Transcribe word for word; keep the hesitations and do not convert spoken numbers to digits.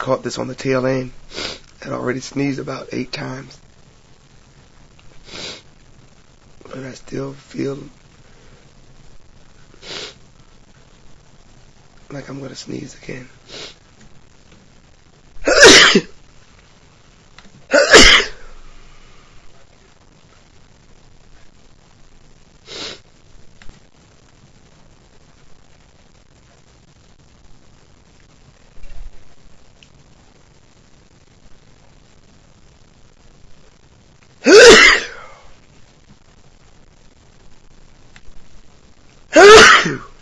caught this on the tail end. I'd already sneezed about eight times. But I still feel like I'm going to sneeze again. Phew.